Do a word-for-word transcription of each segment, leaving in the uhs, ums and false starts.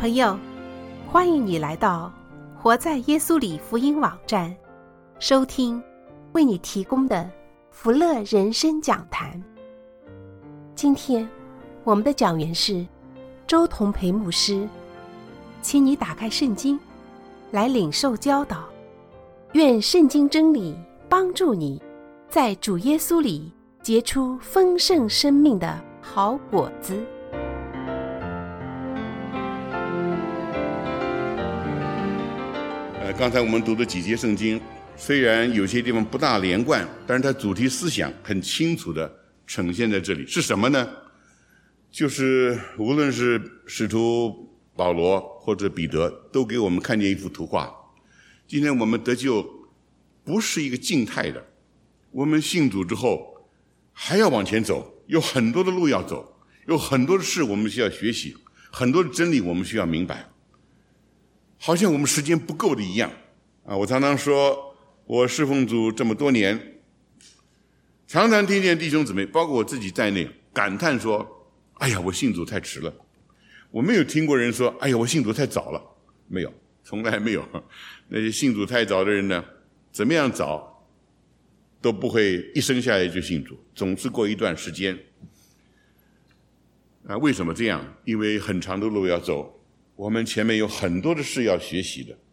朋友，欢迎你来到活在耶稣里福音网站，收听为你提供的福乐人生讲坛。今天我们的讲员是周同培牧师，请你打开圣经来领受教导，愿圣经真理帮助你在主耶稣里结出丰盛生命的好果子。 呃，刚才我们读的几节圣经，虽然有些地方不大连贯，但是它主题思想很清楚地呈现在这里。是什么呢？就是无论是使徒保罗或者彼得，都给我们看见一幅图画。今天我们得救不是一个静态的，我们信主之后还要往前走，有很多的路要走，有很多的事我们需要学习，很多的真理我们需要明白，好像我们时间不够的一样啊！我常常说，我侍奉主这么多年，常常听见弟兄姊妹，包括我自己在内，感叹说：“哎呀，我信主太迟了。”我没有听过人说：“哎呀，我信主太早了。”没有，从来没有。那些信主太早的人呢，怎么样早都不会一生下来就信主，总是过一段时间。啊，为什么这样？因为很长的路要走，我们前面有很多的事要学习的。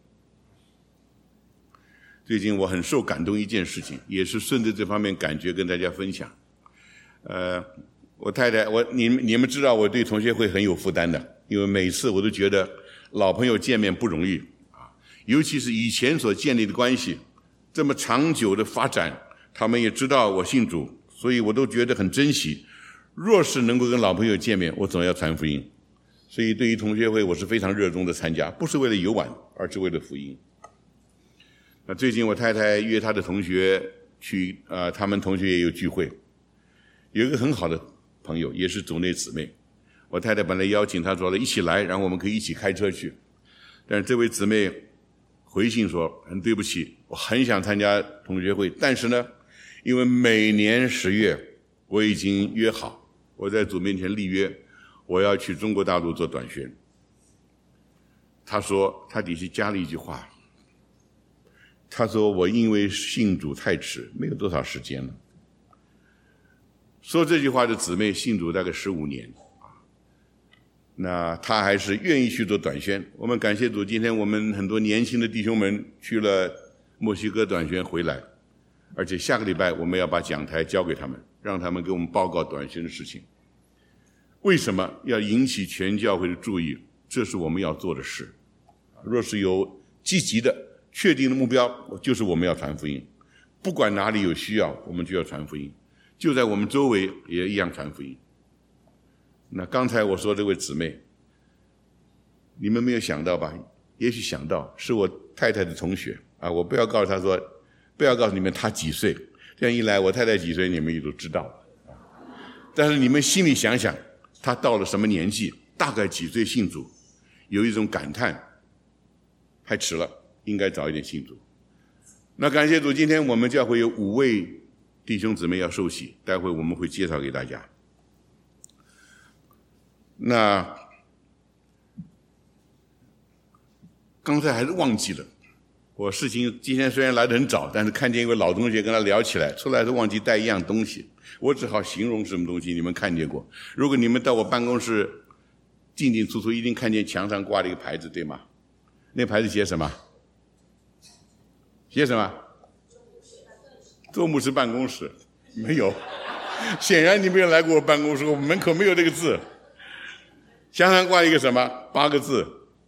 最近我很受感动一件事情，也是顺着这方面感觉跟大家分享。呃，我太太，我你们你们知道我对同学会很有负担的，因为每次我都觉得老朋友见面不容易啊，尤其是以前所建立的关系，这么长久的发展，他们也知道我信主，所以我都觉得很珍惜。若是能够跟老朋友见面，我总要传福音。所以对于同学会，我是非常热衷的参加，不是为了游玩，而是为了福音。那最近我太太约她的同学去，呃，他们同学也有聚会，有一个很好的朋友，也是组内姊妹。我太太本来邀请她说了一起来，然后我们可以一起开车去。但是这位姊妹回信说：“很对不起，我很想参加同学会，但是呢，因为每年十月我已经约好，我在主面前立约，我要去中国大陆做短宣。”她说，她底下加了一句话，她说：“我因为信主太迟，没有多少时间了。”说这句话的姊妹信主大概十五年啊，那她还是愿意去做短宣。我们感谢主，今天我们很多年轻的弟兄们去了墨西哥短宣回来，而且下个礼拜我们要把讲台交给他们，让他们给我们报告短宣的事情。为什么要引起全教会的注意？这是我们要做的事。若是有积极的确定的目标，就是我们要传福音，不管哪里有需要，我们就要传福音，就在我们周围也一样传福音。那刚才我说这位姊妹，你们没有想到吧？也许想到，是我太太的同学啊。我不要告诉她说，不要告诉你们她几岁，这样一来我太太几岁你们也都知道了。但是你们心里想想，她到了什么年纪，大概几岁信主，有一种感叹，太迟了，应该早一点信主。那感谢主，今天我们教会有五位弟兄姊妹要受洗，待会我们会介绍给大家。那刚才还是忘记了，我事情今天虽然来得很早，但是看见一位老同学跟他聊起来，出来是忘记带一样东西，我只好形容什么东西，你们看见过。如果你们到我办公室进进出出，一定看见墙上挂了一个牌子，对吗？那牌子写什么？写什么？做牧师办公室。没有，显然你没有来过我办公室，我门口没有这个字。墙上挂一个什么？八个字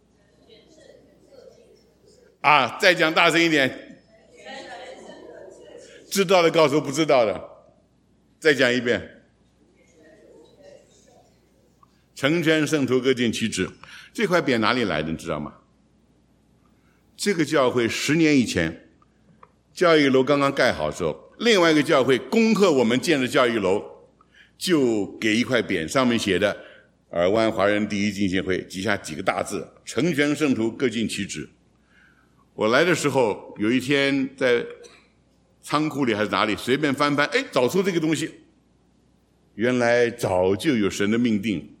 啊！再讲大声一点，知道的告诉不知道的。再讲一遍，成全圣徒各尽其职。这块匾哪里来的你知道吗？这个教会十年以前教育楼刚刚盖好的时候，另外一个教会恭贺我们建的教育楼，就给一块匾，上面写的尔湾华人第一浸信会，底下几个大字，成全圣徒各尽其职。我来的时候有一天在仓库里还是哪里随便翻翻，哎，找出这个东西，原来早就有神的命定，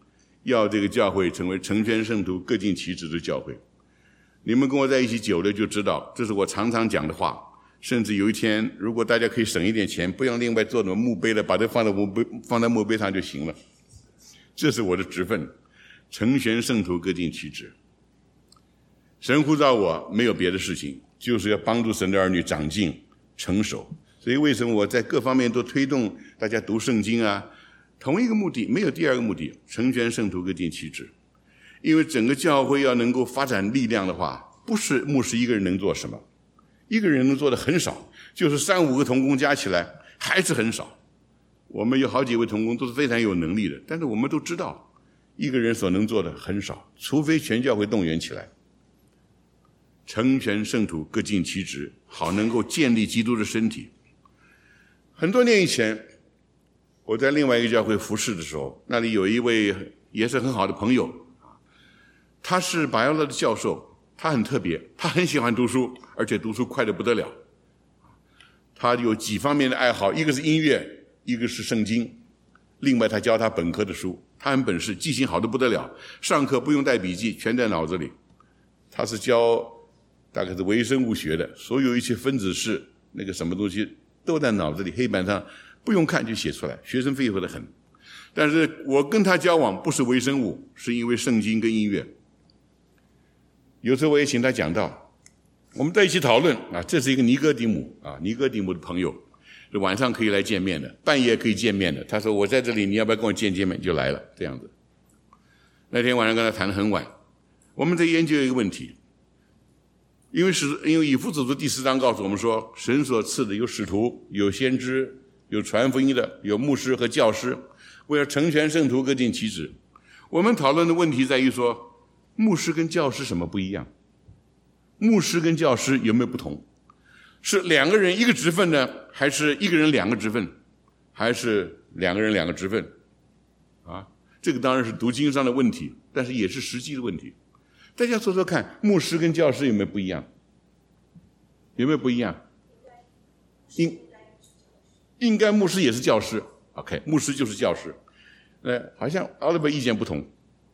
要这个教会成为成全圣徒、各尽其职的教会。你们跟我在一起久了就知道，这是我常常讲的话。甚至有一天，如果大家可以省一点钱，不用另外做什么墓碑了，把它放在墓碑放在墓碑上就行了。这是我的职分，成全圣徒，各尽其职。神呼召我没有别的事情，就是要帮助神的儿女长进成熟。所以为什么我在各方面都推动大家读圣经啊？同一个目的，没有第二个目的，成全圣徒，各尽其职。因为整个教会要能够发展力量的话，不是牧师一个人能做什么，一个人能做的很少，就是三五个同工加起来还是很少。我们有好几位同工都是非常有能力的，但是我们都知道一个人所能做的很少，除非全教会动员起来，成全圣徒，各尽其职，好能够建立基督的身体。很多年以前，我在另外一个教会服侍的时候，那里有一位也是很好的朋友，他是巴约勒的教授，他很特别，他很喜欢读书，而且读书快得不得了。他有几方面的爱好，一个是音乐，一个是圣经，另外他教他本科的书，他很本事，记性好得不得了，上课不用带笔记，全在脑子里。他是教大概是微生物学的，所有一些分子式那个什么东西都在脑子里，黑板上不用看就写出来，学生费会得很。但是我跟他交往不是微生物，是因为圣经跟音乐。有时候我也请他讲道，我们在一起讨论啊，这是一个尼哥底母啊，尼哥底母的朋友，晚上可以来见面的，半夜可以见面的。他说我在这里，你要不要跟我见见面？就来了，这样子。那天晚上跟他谈得很晚，我们在研究一个问题，因为是因为以弗所书第四章告诉我们说，神所赐的有使徒，有先知，有传福音的，有牧师和教师，为了成全圣徒，各尽其职。我们讨论的问题在于说，牧师跟教师什么不一样？牧师跟教师有没有不同？是两个人一个职分呢，还是一个人两个职分，还是两个人两个职分？啊，这个当然是读经上的问题，但是也是实际的问题。大家说说看，牧师跟教师有没有不一样？有没有不一样？应应该牧师也是教师 ，OK， 牧师就是教师。呃，好像奥利伯意见不同。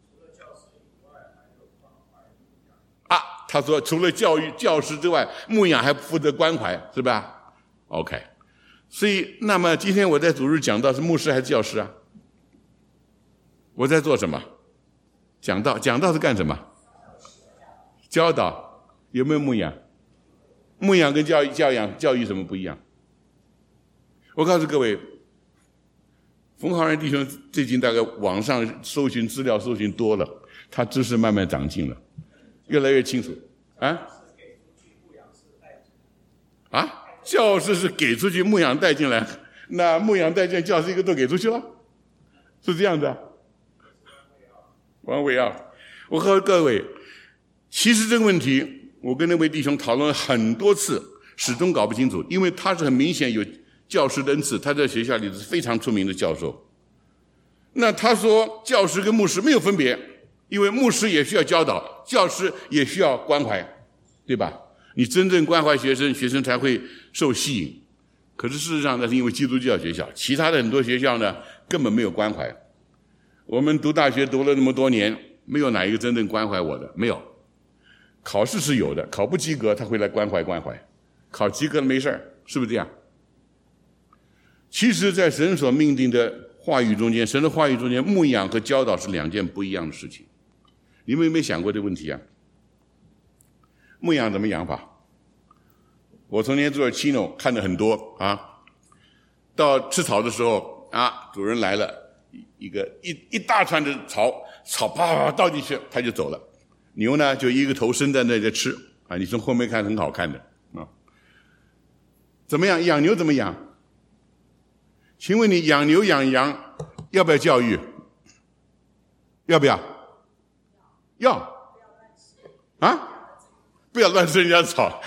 啊，他说除了教育教师之外，牧养还负责关怀，是吧 ？OK， 所以那么今天我在主日讲到是牧师还是教师啊？我在做什么？讲道，讲道是干什么？教导。有没有牧养？牧养跟教育教养教育什么不一样？我告诉各位，冯浩然弟兄最近大概网上搜寻资料搜寻多了，他知识慢慢长进了，越来越清楚。啊？啊？教师是给出去，牧养带进来，那牧养带进教师一个都给出去了，是这样的。王伟耀，我告诉各位，其实这个问题我跟那位弟兄讨论了很多次，始终搞不清楚，因为他是很明显有教师的恩赐，他在学校里是非常出名的教授。那他说教师跟牧师没有分别，因为牧师也需要教导，教师也需要关怀，对吧？你真正关怀学生，学生才会受吸引。可是事实上那是因为基督教学校，其他的很多学校呢根本没有关怀。我们读大学读了那么多年，没有哪一个真正关怀我的，没有。考试是有的，考不及格他会来关怀关怀，考及格了没事儿，是不是这样？其实在神所命定的话语中间，神的话语中间，牧养和教导是两件不一样的事情。你们有没有想过这个问题啊？牧养怎么养法？我从前做 Chino 看的很多啊，到吃草的时候啊，主人来了，一个一一大串的草，草啪啪啪倒进去，他就走了。牛呢，就一个头伸在那里吃啊，你从后面看很好看的啊。怎么样？养牛怎么养？请问你养牛养羊要不要教育？要不要？要。啊？不要乱吃人家草。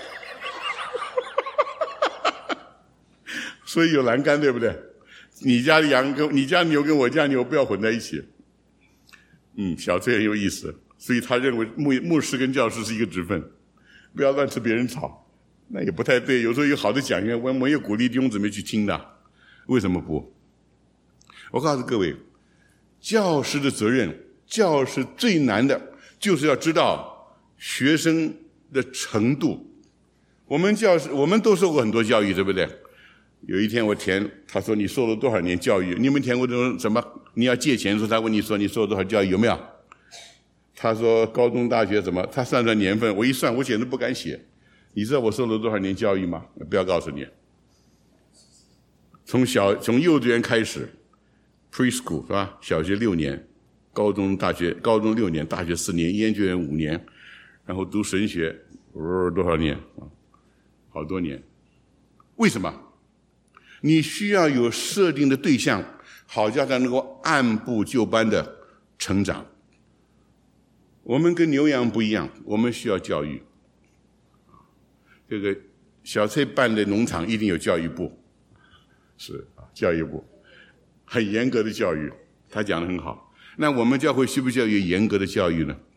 所以有栏杆，对不对？你家的羊跟你家牛跟我家牛不要混在一起。嗯，小崔很有意思，所以他认为牧牧师跟教师是一个职分，不要乱吃别人草，那也不太对。有时候有好的讲员，我们也鼓励弟兄姊妹去听的，为什么不？我告诉各位， 教师的责任，教师最难的就是要知道学生的程度。我们教师，我们都受过很多教育，对不对？有一天我填，他说你受了多少年教育？你们填过这种什么？你要借钱的时候，他问你说你受了多少教育？有没有？他说高中大学怎么？他算算年份，我一算，我简直不敢写。你知道我受了多少年教育吗？不要告诉你。从小从幼稚园开始 ，preschool 是吧？小学六年，高中大学高中六年，大学四年，研究院五年，然后读神学，呃多少年啊？好多年。为什么？你需要有设定的对象，好叫他能够按部就班的成长。我们跟牛羊不一样，我们需要教育。这个小翠办的农场一定有教育部，是啊，教育部很严格的教育，他讲得很好。那我们教会需不需要有严格的教育呢？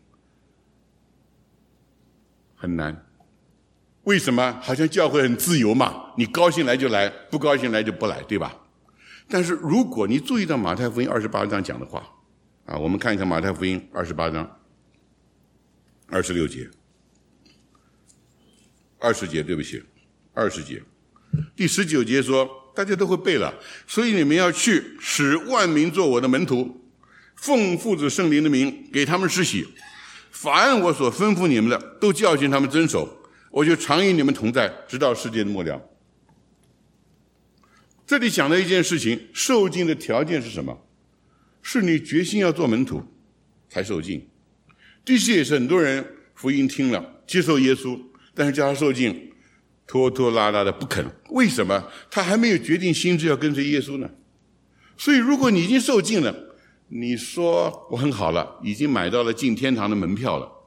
很难。为什么？好像教会很自由嘛，你高兴来就来，不高兴来就不来，对吧？但是如果你注意到马太福音二十八章讲的话啊，我们看一看马太福音二十八章二十六节二十节对不起二十节第十九节说，大家都会背了，所以你们要去，使万民做我的门徒，奉父子圣灵的名给他们施洗，凡我所吩咐你们的，都教训他们遵守，我就常与你们同在，直到世界的末了。这里讲的一件事情，受浸的条件是什么？是你决心要做门徒才受浸。的确也是很多人福音听了接受耶稣，但是叫他受浸拖拖拉拉的不肯。为什么？他还没有决定心志要跟随耶稣呢。所以如果你已经受浸了，你说我很好了，已经买到了进天堂的门票了，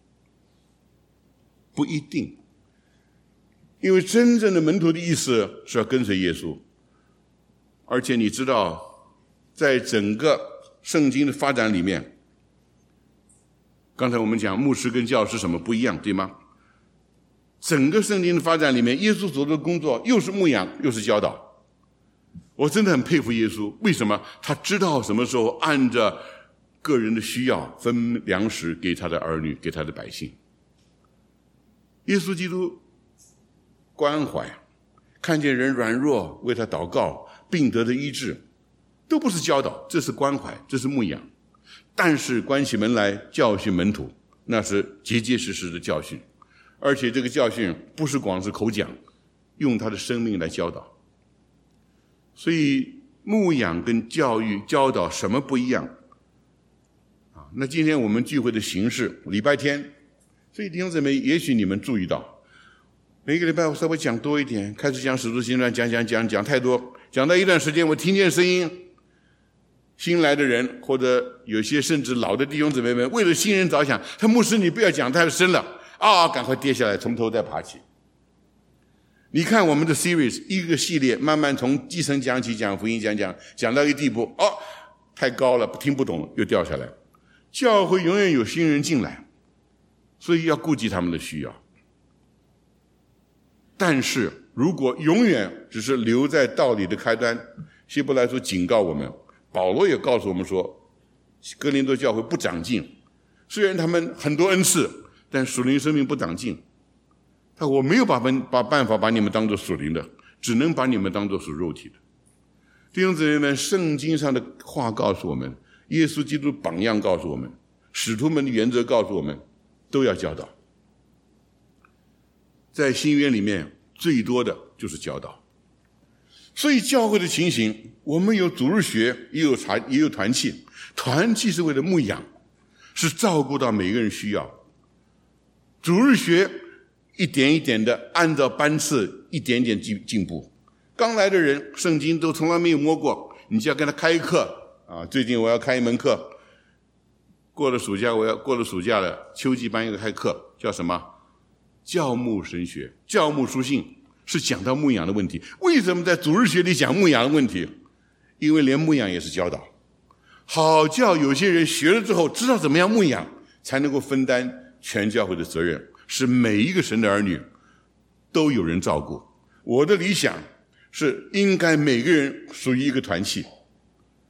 不一定。因为真正的门徒的意思是要跟随耶稣。而且你知道，在整个圣经的发展里面，刚才我们讲牧师跟教师什么不一样，对吗？整个圣经的发展里面，耶稣做的工作又是牧养又是教导。我真的很佩服耶稣，为什么？他知道什么时候按着个人的需要分粮食给他的儿女，给他的百姓。耶稣基督关怀，看见人软弱为他祷告，病得的医治，都不是教导，这是关怀，这是牧养。但是关起门来教训门徒，那是结结实实的教训，而且这个教训不是光是口讲，用他的生命来教导。所以牧养跟教育教导什么不一样啊？那今天我们聚会的形式，礼拜天，所以弟兄姊妹，也许你们注意到，每个礼拜我稍微讲多一点，开始讲使徒行传，讲讲讲讲太多，讲到一段时间，我听见声音，新来的人或者有些甚至老的弟兄姊妹们，为了新人着想，他牧师你不要讲太深了啊，赶快跌下来，从头再爬起。你看我们的 series 一个系列，慢慢从基层讲起，讲福音讲讲，讲到一个地步，哦，太高了，听不懂了，又掉下来。教会永远有新人进来，所以要顾及他们的需要。但是如果永远只是留在道理的开端，希伯来书警告我们，保罗也告诉我们说，哥林多教会不长进，虽然他们很多恩赐，但属灵生命不长进。他我没有把把办法把你们当作属灵的，只能把你们当作属肉体的。弟兄姊妹们，圣经上的话告诉我们，耶稣基督榜样告诉我们，使徒们的原则告诉我们，都要教导。在新约里面最多的就是教导。所以教会的情形，我们有主日学，也有团也有团契，团契是为了牧养，是照顾到每个人需要。主日学一点一点的按照班次一点点进进步。刚来的人圣经都从来没有摸过，你就要跟他开课啊！最近我要开一门课，过了暑假我要过了暑假了，秋季班要开课，叫什么？教牧神学，教牧书信，是讲到牧养的问题。为什么在主日学里讲牧养的问题？因为连牧养也是教导，好叫有些人学了之后知道怎么样牧养，才能够分担全教会的责任，使每一个神的儿女都有人照顾。我的理想是应该每个人属于一个团契，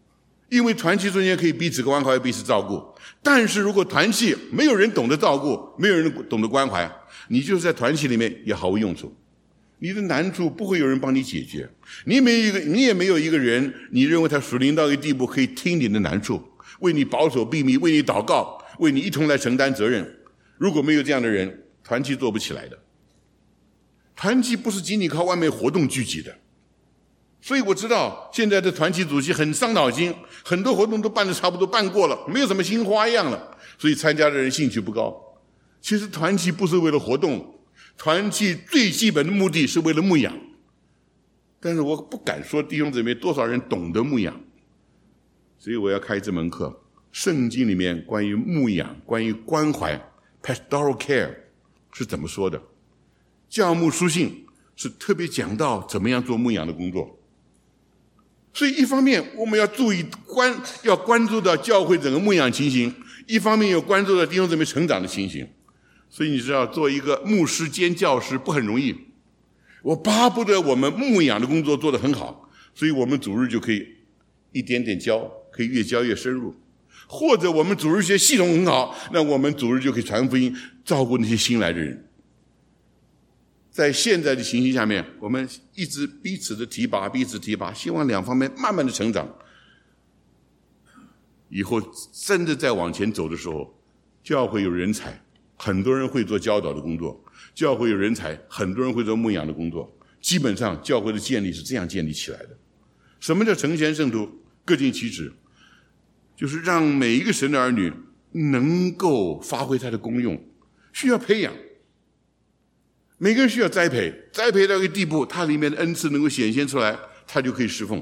因为团契中间可以彼此关怀、彼此照顾。但是如果团契没有人懂得照顾，没有人懂得关怀，你就是在团契里面也毫无用处。你的难处不会有人帮你解决，你没有一个，你也没有一个人，你认为他属灵到一个地步可以听你的难处，为你保守秘密，为你祷告，为你一同来承担责任。如果没有这样的人，团契做不起来的。团契不是仅仅靠外面活动聚集的。所以我知道现在的团契主席很伤脑筋，很多活动都办得差不多，办过了，没有什么新花样了，所以参加的人兴趣不高。其实团契不是为了活动，团契最基本的目的是为了牧养。但是我不敢说弟兄姊妹多少人懂得牧养，所以我要开这门课。圣经里面关于牧养、关于关怀 pastoral care 是怎么说的？教牧书信是特别讲到怎么样做牧养的工作。所以一方面我们要注意关要关注到教会整个牧养情形，一方面又关注到弟兄姊妹成长的情形。所以你知道做一个牧师兼教师不很容易，我巴不得我们牧养的工作做得很好，所以我们主日就可以一点点教，可以越教越深入。或者我们主日学系统很好，那我们主日就可以传福音，照顾那些新来的人。在现在的情形下面，我们一直彼此的提拔，彼此提拔，希望两方面慢慢的成长。以后真的再往前走的时候，教会有人才，很多人会做教导的工作，教会有人才，很多人会做牧养的工作。基本上教会的建立是这样建立起来的。什么叫成全圣徒，各尽其职？就是让每一个神的儿女能够发挥他的功用，需要培养。每个人需要栽培，栽培到一个地步，他里面的恩赐能够显现出来，他就可以侍奉。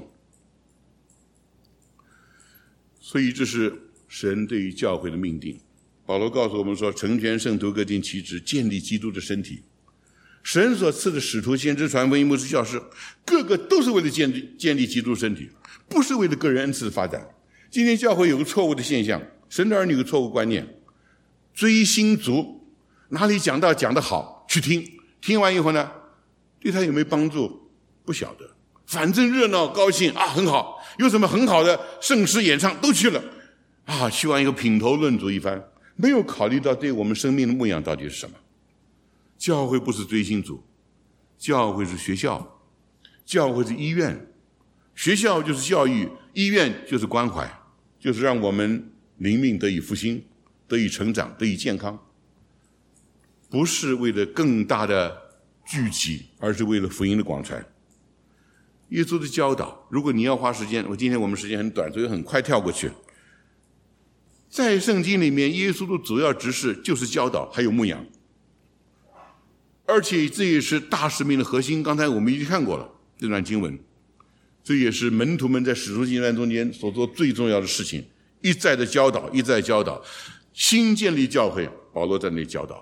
所以这是神对于教会的命定。保罗告诉我们说，成全圣徒，各尽其职，建立基督的身体。神所赐的使徒、先知、传福音、牧师、教师，个个都是为了建立建立基督身体，不是为了个人恩赐的发展。今天教会有个错误的现象，神的儿女有个错误观念，追星族，哪里讲道讲得好去听，听完以后呢，对他有没有帮助不晓得，反正热闹高兴啊，很好，有什么很好的圣诗演唱都去了啊，去完以后品头论足一番，没有考虑到对我们生命的牧养到底是什么。教会不是追星族，教会是学校，教会是医院，学校就是教育，医院就是关怀，就是让我们灵命得以复兴，得以成长，得以健康。不是为了更大的聚集，而是为了福音的广传。耶稣的教导，如果你要花时间，我今天我们时间很短，所以很快跳过去。在圣经里面，耶稣的主要职事就是教导，还有牧养，而且这也是大使命的核心。刚才我们已经看过了这段经文，这也是门徒们在使徒行传中间所做最重要的事情，一再的教导，一再教导。新建立教会，保罗在那里教导。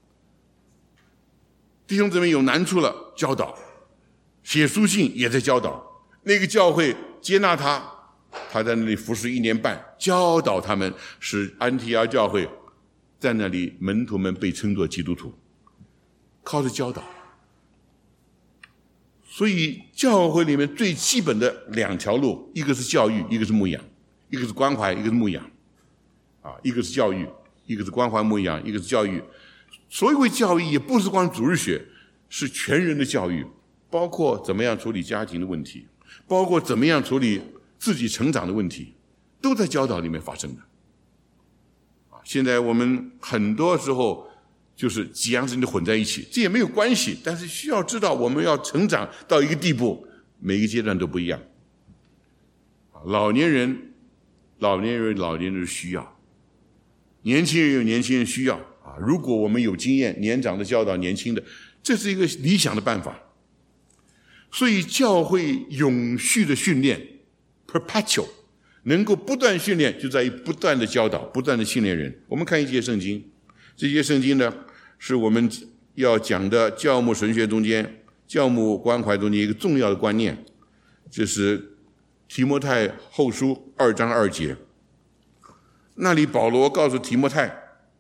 弟兄姊妹有难处了，教导，写书信也在教导。那个教会接纳他，他在那里服侍一年半，教导他们，使安提阿教会在那里门徒们被称作基督徒，靠着教导。所以教会里面最基本的两条路，一个是教育，一个是牧养，一个是关怀，一个是牧养啊，一个是教育，一个是关怀牧养，一个是教育。所谓教育也不是光主日学，是全人的教育，包括怎么样处理家庭的问题，包括怎么样处理自己成长的问题，都在教导里面发生的。现在我们很多时候就是几样事情都混在一起，这也没有关系，但是需要知道我们要成长到一个地步，每个阶段都不一样。老年人老年人老年人的需要，年轻人有年轻人需要啊。如果我们有经验，年长的教导年轻的，这是一个理想的办法。所以教会永续的训练 perpetual 能够不断训练，就在于不断的教导，不断的训练人。我们看一节圣经，这些圣经呢是我们要讲的教牧神学中间，教牧关怀中间一个重要的观念，就是提摩太后书二章二节。那里保罗告诉提摩太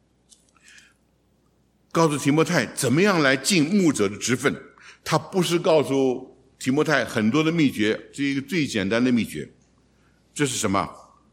告诉提摩太怎么样来尽牧者的职分。他不是告诉提摩太很多的秘诀，这是一个最简单的秘诀。这是什么？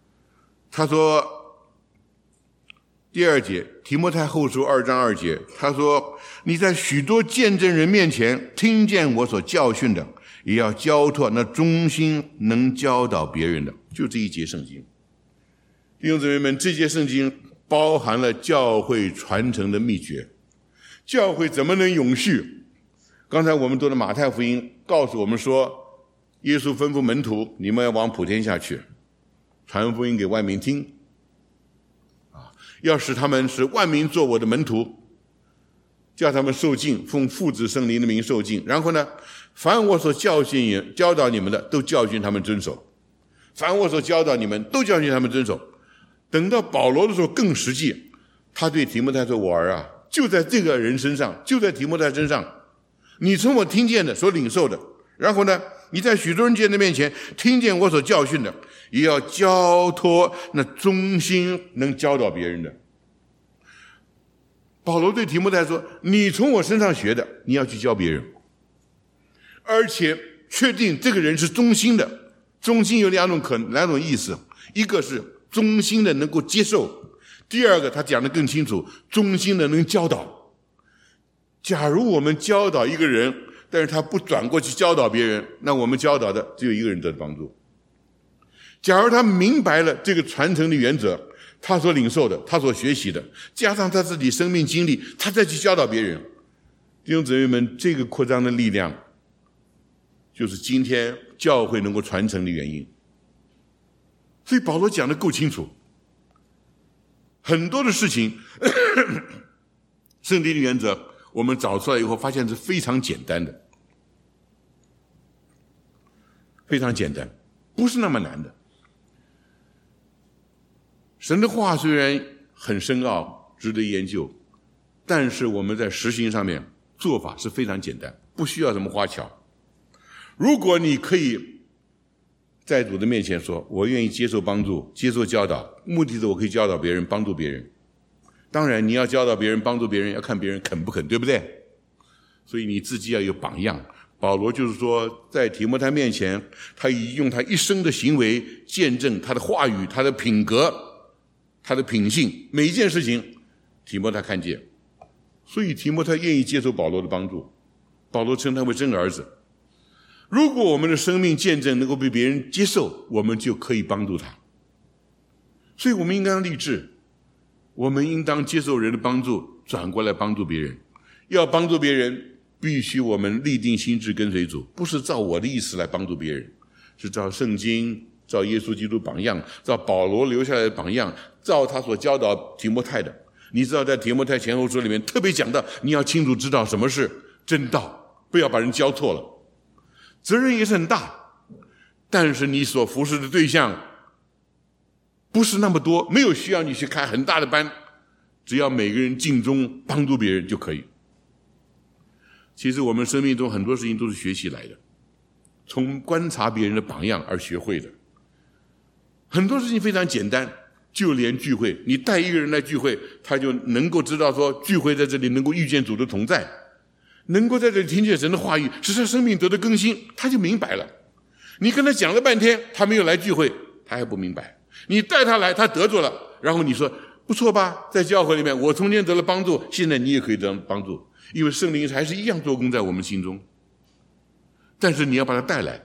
他说第二节，提摩太后书二章二节，他说你在许多见证人面前听见我所教训的，也要交托那忠心能教导别人的。就这一节圣经，弟兄姊妹们，这节圣经包含了教会传承的秘诀。教会怎么能永续？刚才我们读的马太福音告诉我们说，耶稣吩咐门徒，你们要往普天下去，传福音给万民听，要使他们使万民做我的门徒，叫他们受浸，奉父子圣灵的名受浸。然后呢，凡我所教训教导你们的，都教训他们遵守。凡我所教导你们，都教训他们遵守。等到保罗的时候更实际，他对提摩太说，我儿啊，就在这个人身上，就在提摩太身上，你从我听见的所领受的，然后呢，你在许多人见的面前听见我所教训的，也要交托那忠心能教导别人的。保罗对提摩太说，你从我身上学的，你要去教别人，而且确定这个人是忠心的。忠心有两种可两种意思，一个是忠心的能够接受，第二个他讲得更清楚，忠心的能教导。假如我们教导一个人，但是他不转过去教导别人，那我们教导的只有一个人得帮助。假如他明白了这个传承的原则，他所领受的，他所学习的，加上他自己生命经历，他再去教导别人，弟兄姊妹们，这个扩张的力量就是今天教会能够传承的原因。所以保罗讲得够清楚，很多的事情圣经的原则我们找出来以后发现是非常简单的，非常简单，不是那么难的。神的话虽然很深奥，值得研究，但是我们在实行上面做法是非常简单，不需要什么花巧。如果你可以在主的面前说，我愿意接受帮助，接受教导，目的是我可以教导别人，帮助别人。当然你要教导别人，帮助别人，要看别人肯不肯，对不对？所以你自己要有榜样。保罗就是说，在提摩太面前，他以用他一生的行为见证他的话语，他的品格，他的品性，每一件事情提摩太看见，所以提摩太愿意接受保罗的帮助。保罗称他为真儿子。如果我们的生命见证能够被别人接受，我们就可以帮助他。所以我们应当立志，我们应当接受人的帮助，转过来帮助别人。要帮助别人，必须我们立定心志跟随主，不是照我的意思来帮助别人，是照圣经，照耶稣基督榜样，照保罗留下来的榜样，照他所教导提摩太的。你知道在提摩太前后书里面特别讲到，你要清楚知道什么是真道，不要把人教错了。责任也是很大，但是你所服侍的对象不是那么多，没有需要你去开很大的班，只要每个人尽忠帮助别人就可以。其实我们生命中很多事情都是学习来的，从观察别人的榜样而学会的。很多事情非常简单，就连聚会，你带一个人来聚会，他就能够知道说聚会在这里能够遇见主的同在，能够在这里听见神的话语，使他生命得到更新，他就明白了。你跟他讲了半天，他没有来聚会，他还不明白。你带他来，他得着了，然后你说不错吧，在教会里面我从前得了帮助，现在你也可以得到帮助，因为圣灵还是一样做工在我们心中，但是你要把他带来，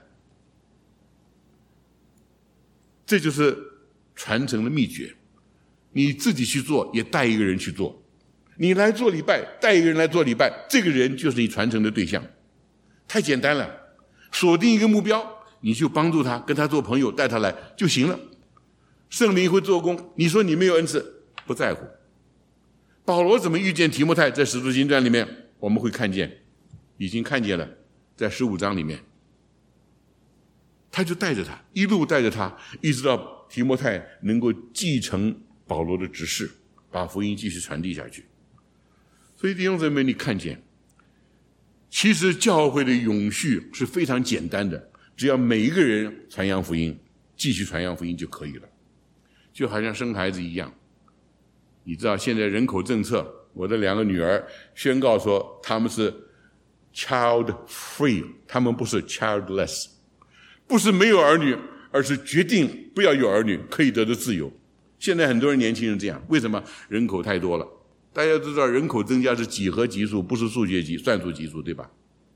这就是传承的秘诀。你自己去做，也带一个人去做。你来做礼拜，带一个人来做礼拜，这个人就是你传承的对象。太简单了，锁定一个目标，你就帮助他，跟他做朋友，带他来就行了。圣灵会做工，你说你没有恩赐，不在乎。保罗怎么遇见提摩太，在使徒行传里面我们会看见，已经看见了，在十五章里面，他就带着他，一路带着他，一直到提摩太能够继承保罗的职事，把福音继续传递下去。所以弟兄姊妹，你看见其实教会的永续是非常简单的，只要每一个人传扬福音，继续传扬福音就可以了。就好像生孩子一样，你知道现在人口政策，我的两个女儿宣告说他们是 child free， 他们不是 childless， 不是没有儿女，而是决定不要有儿女，可以得到自由。 现在很多人年轻人这样，为什么？人口太多了。大家都知道人口增加是几何级数，不是数学级算术级数，对吧？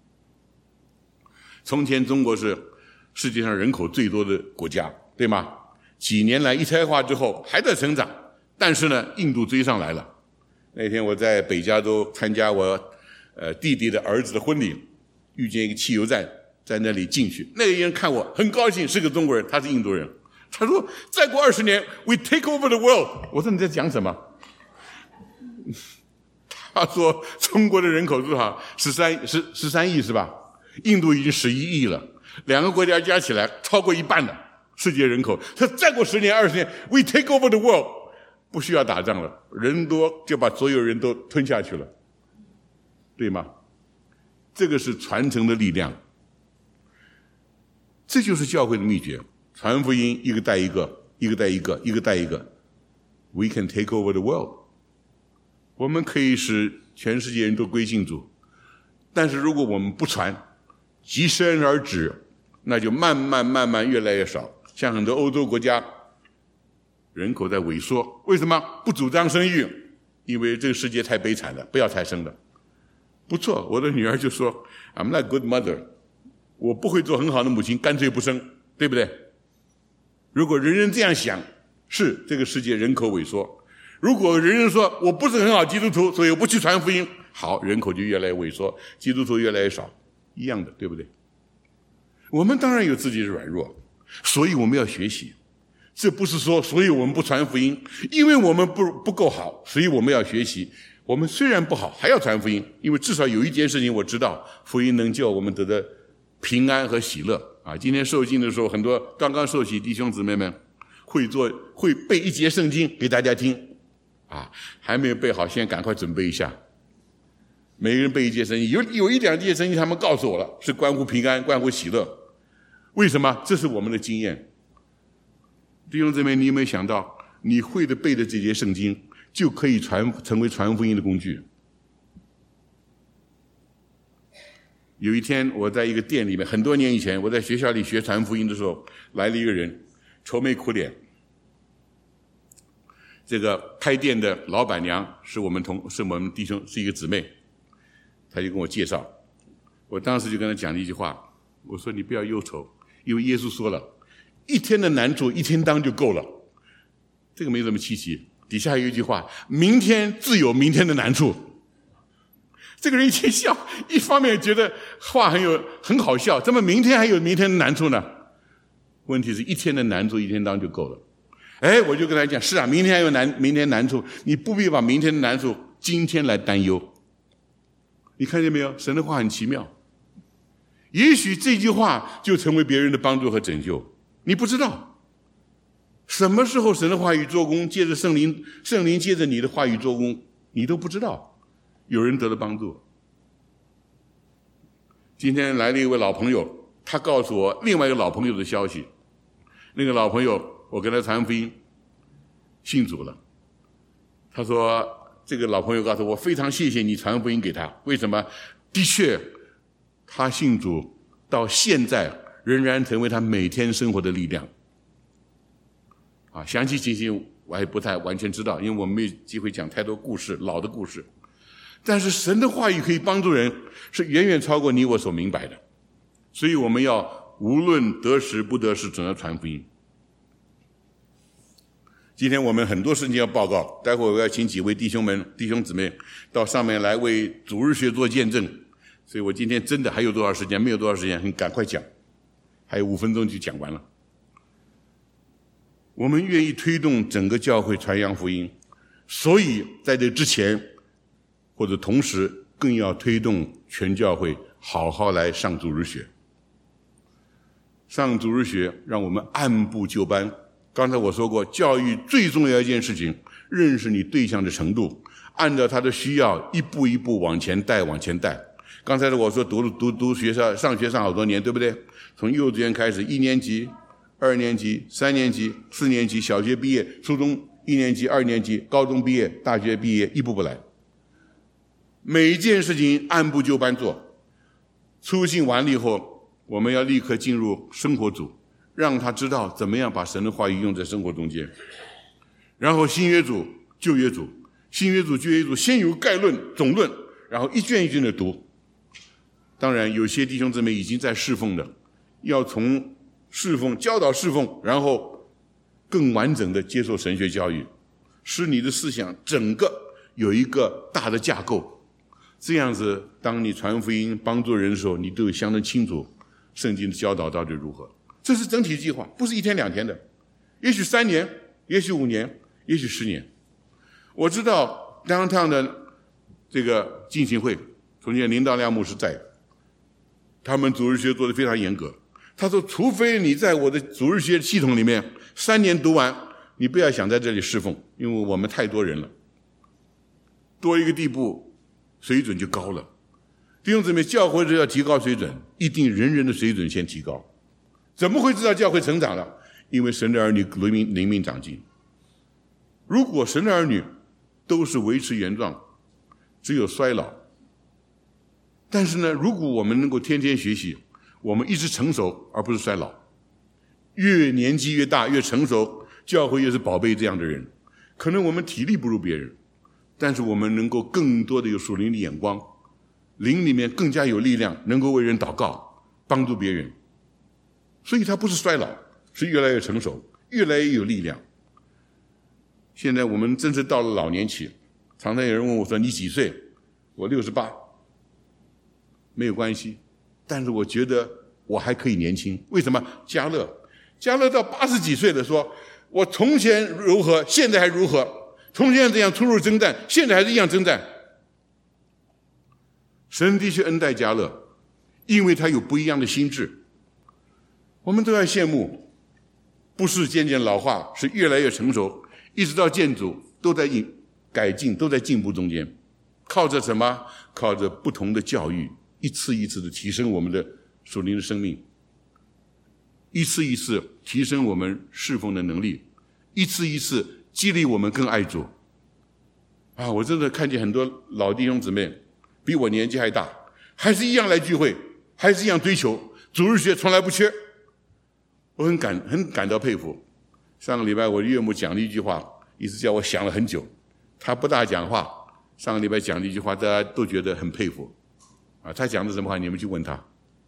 从前中国是世界上人口最多的国家，对吗？几年来一胎化之后还在成长，但是呢，印度追上来了。那天我在北加州参加我呃弟弟的儿子的婚礼，遇见一个汽油站，在那里进去，那个人看我很高兴，是个中国人，他是印度人。他说再过二十年 we take over the world。 我说你在讲什么？他说中国的人口多少？十三十十三亿是吧？印度已经十一亿了，两个国家加起来超过一半了世界人口。他再过十年二十年 we take over the world， 不需要打仗了，人多就把所有人都吞下去了，对吗？这个是传承的力量，这就是教会的秘诀。传福音一个带一个，一个带一个，一个带一个， we can take over the world。 我们可以使全世界人都归信主，但是如果我们不传，急身而止，那就慢慢慢慢越来越少。像很多欧洲国家人口在萎缩，为什么？不主张生育，因为这个世界太悲惨了，不要再生了。不错，我的女儿就说 I'm not a good mother， 我不会做很好的母亲，干脆不生，对不对？如果人人这样想，是这个世界人口萎缩。如果人人说我不是很好基督徒，所以我不去传福音，好，人口就越来越萎缩，基督徒越来越少，一样的，对不对？我们当然有自己的软弱，所以我们要学习。这不是说所以我们不传福音，因为我们不不够好，所以我们要学习。我们虽然不好，还要传福音，因为至少有一件事情我知道，福音能救我们得到平安和喜乐啊！今天受浸的时候，很多刚刚受洗弟兄姊妹们会做会背一节圣经给大家听啊，还没有背好，先赶快准备一下。每个人背一节圣经，有有一两节圣经他们告诉我了，是关乎平安、关乎喜乐。为什么？这是我们的经验。弟兄姊妹，你有没有想到，你会的背的这节圣经就可以传成为传福音的工具？有一天我在一个店里面，很多年以前我在学校里学传福音的时候，来了一个人，愁眉苦脸。这个开店的老板娘是我们同是我们弟兄，是一个姊妹，她就跟我介绍。我当时就跟她讲了一句话，我说你不要忧愁，因为耶稣说了，一天的难处一天当就够了，这个没什么稀奇。底下有一句话，明天自有明天的难处。这个人一听笑，一方面觉得话很有很好笑，怎么明天还有明天的难处呢？问题是一天的难处一天当就够了。哎，我就跟他讲，是啊，明天还有难明天难处，你不必把明天的难处今天来担忧。你看见没有？神的话很奇妙，也许这句话就成为别人的帮助和拯救，你不知道什么时候神的话语做工，借着圣灵圣灵借着你的话语做工，你都不知道有人得了帮助。今天来了一位老朋友，他告诉我另外一个老朋友的消息。那个老朋友，我跟他传福音，信主了。他说这个老朋友告诉我，非常谢谢你传福音给他。为什么？的确他信主到现在仍然成为他每天生活的力量啊，详细情形我还不太完全知道，因为我们没有机会讲太多故事，老的故事。但是神的话语可以帮助人，是远远超过你我所明白的。所以我们要无论得时不得时，总要传福音。今天我们很多事情要报告，待会儿我要请几位弟兄们、弟兄姊妹到上面来为主日学做见证。所以我今天真的还有多少时间？没有多少时间，很赶快讲，还有五分钟就讲完了。我们愿意推动整个教会传扬福音，所以在这之前或者同时更要推动全教会好好来上主日学。上主日学让我们按部就班。刚才我说过，教育最重要一件事情，认识你对象的程度，按照他的需要一步一步往前带往前带。刚才我说读读读学校上学上好多年，对不对？从幼稚园开始，一年级、二年级、三年级、四年级，小学毕业，初中一年级、二年级，高中毕业，大学毕业，一步步来。每一件事情按部就班做。初信完了以后，我们要立刻进入生活组，让他知道怎么样把神的话语用在生活中间。 然后新约组、旧约组，新约组、旧约组先有概论、总论，然后一卷一卷的读。当然，有些弟兄姊妹已经在侍奉的，要从侍奉、教导侍奉，然后更完整的接受神学教育，使你的思想整个有一个大的架构。这样子，当你传福音、帮助人的时候，你都有相当清楚圣经的教导到底如何。这是整体计划，不是一天两天的，也许三年，也许五年，也许十年。我知道 downtown 的这个进行会，从前林道亮牧师在，他们主日学做得非常严格。他说，除非你在我的主日学系统里面三年读完，你不要想在这里侍奉，因为我们太多人了，多一个地步水准就高了。弟兄姊妹，教会是要提高水准，一定人人的水准先提高。怎么会知道教会成长了？因为神的儿女灵命灵命长进。如果神的儿女都是维持原状，只有衰老。但是呢，如果我们能够天天学习，我们一直成熟而不是衰老，越年纪越大越成熟，教会越是宝贝这样的人。可能我们体力不如别人，但是我们能够更多的有属灵的眼光，灵里面更加有力量，能够为人祷告，帮助别人。所以他不是衰老，是越来越成熟，越来越有力量。现在我们真是到了老年期，常常有人问我说，你几岁？我六十八。没有关系，但是我觉得我还可以年轻。为什么？嘉乐嘉乐到八十几岁了，说我从前如何，现在还如何，从前这样出入征战，现在还是一样征战。神的确恩待嘉乐，因为他有不一样的心智。我们都要羡慕，不是渐渐老化，是越来越成熟，一直到建筑都在改进，都在进步中间。靠着什么？靠着不同的教育，一次一次的提升我们的属灵的生命，一次一次提升我们侍奉的能力，一次一次激励我们更爱主。啊，我真的看见很多老弟兄姊妹比我年纪还大，还是一样来聚会，还是一样追求主日学，从来不缺。我很感很感到佩服。上个礼拜我的岳母讲了一句话，一直叫我想了很久。他不大讲话，上个礼拜讲了一句话，大家都觉得很佩服。啊，他讲的什么话？你们去问他。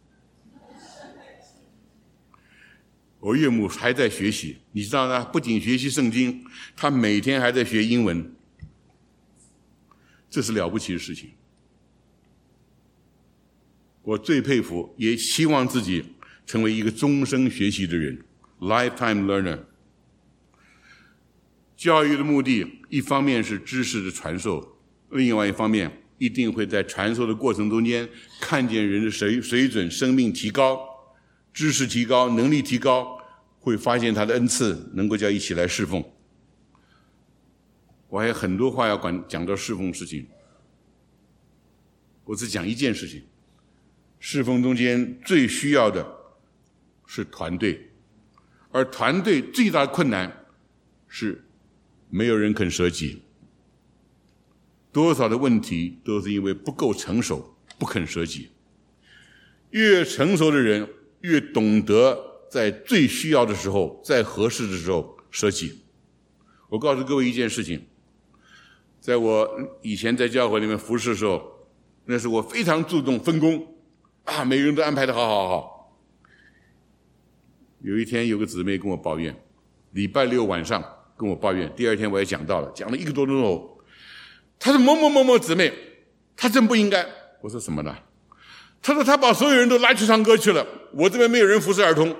我岳母还在学习，你知道呢？不仅学习圣经，他每天还在学英文，这是了不起的事情。我最佩服，也希望自己成为一个终生学习的人 ，lifetime learner。教育的目的，一方面是知识的传授，另外一方面，一定会在传授的过程中间看见人的水水准、生命提高，知识提高，能力提高，会发现他的恩赐，能够叫一起来侍奉。我还有很多话要管讲到侍奉事情，我只讲一件事情：侍奉中间最需要的是团队，而团队最大的困难是没有人肯舍己。多少的问题都是因为不够成熟，不肯舍己。越成熟的人越懂得在最需要的时候，在合适的时候舍己。我告诉各位一件事情，在我以前在教会里面服侍的时候，那是我非常注重分工啊，每个人都安排得好好好。有一天有个姊妹跟我抱怨，礼拜六晚上跟我抱怨，第二天我也讲到了，讲了一个多钟头。他说某某某某姊妹，他真不应该。我说什么呢？他说他把所有人都拉去唱歌去了，我这边没有人服侍儿童。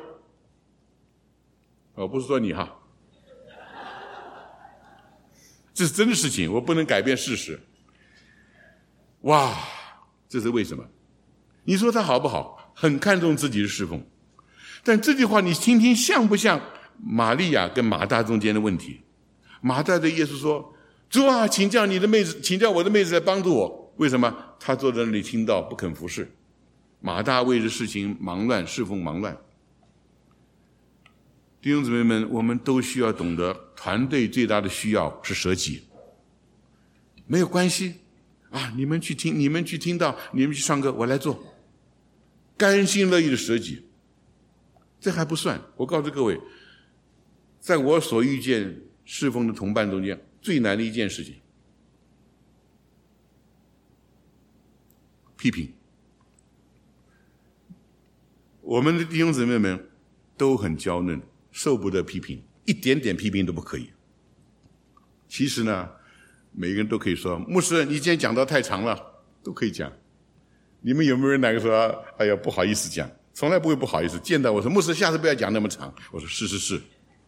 我不是说你哈，这是真的事情，我不能改变事实。哇，这是为什么？你说他好不好？很看重自己的侍奉，但这句话你听听像不像玛利亚跟马大中间的问题？马大对耶稣说，主啊，请叫你的妹子，请叫我的妹子来帮助我。为什么？他坐在那里听到不肯服侍。马大为这事情忙乱，侍奉忙乱。弟兄姊妹们，我们都需要懂得，团队最大的需要是舍己。没有关系啊，你们去听，你们去听到，你们去唱歌，我来做，甘心乐意的舍己。这还不算，我告诉各位，在我所遇见侍奉的同伴中间最难的一件事情，批评。我们的弟兄姊妹们都很娇嫩，受不得批评，一点点批评都不可以。其实呢，每个人都可以说，牧师，你今天讲到太长了，都可以讲。你们有没有人哪个说，哎呀，不好意思讲？从来不会不好意思。见到我说，牧师，下次不要讲那么长。我说，是是是。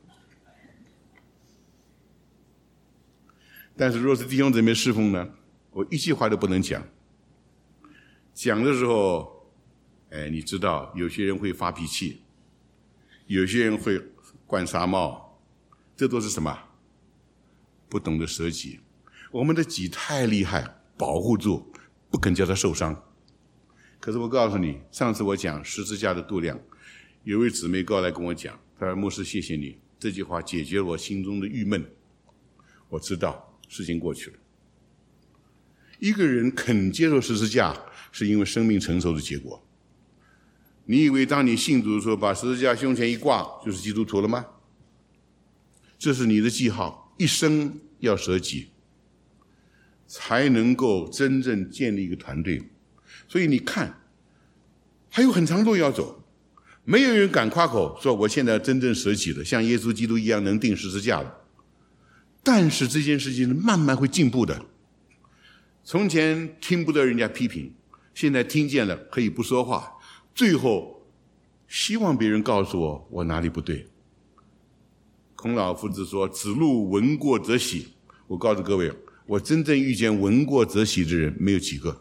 但是若是弟兄姊妹侍奉呢，我一句话都不能讲。讲的时候，哎，你知道，有些人会发脾气，有些人会灌纱帽，这都是什么？不懂得舍己。我们的己太厉害，保护住，不肯叫他受伤。可是我告诉你，上次我讲十字架的度量，有位姊妹过来跟我讲，她说，牧师谢谢你，这句话解决了我心中的郁闷。我知道事情过去了。一个人肯接受十字架，是因为生命成熟的结果。你以为当你信主的时候，把十字架胸前一挂就是基督徒了吗？这是你的记号，一生要舍己，才能够真正建立一个团队。所以你看，还有很长路要走，没有人敢夸口说我现在真正舍己了，像耶稣基督一样能钉十字架了。但是这件事情慢慢会进步的。从前听不得人家批评，现在听见了可以不说话，最后希望别人告诉我我哪里不对。孔老夫子说，子路闻过则喜。我告诉各位，我真正遇见闻过则喜的人没有几个。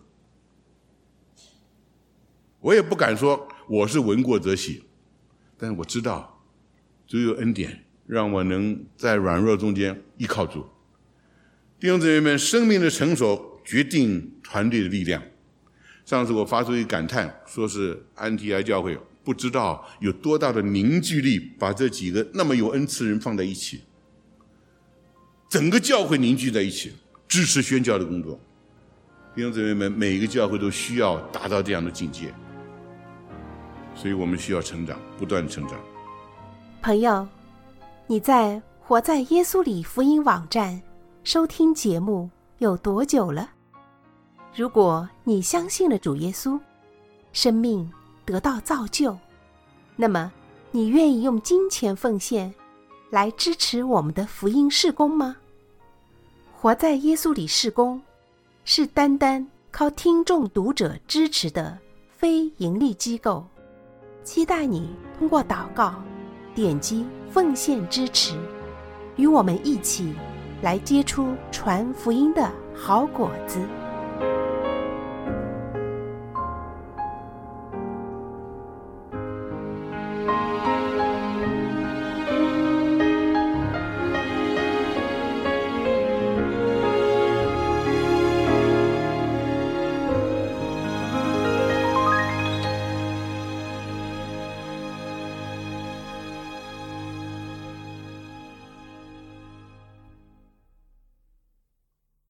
我也不敢说我是闻过则喜，但是我知道只有恩典让我能在软弱中间依靠住。弟兄姊妹们，生命的成熟决定团队的力量。上次我发出一个感叹，说是安提阿教会不知道有多大的凝聚力，把这几个那么有恩赐人放在一起，整个教会凝聚在一起，支持宣教的工作。弟兄姊妹们，每一个教会都需要达到这样的境界，所以我们需要成长，不断成长。 朋友，你在活在耶稣里福音网站收听节目有多久了？如果你相信了主耶稣，生命得到造就，那么你愿意用金钱奉献来支持我们的福音事工吗？活在耶稣里事工是单单靠听众读者支持的非盈利机构，期待你通过祷告点击奉献支持，与我们一起来结出传福音的好果子。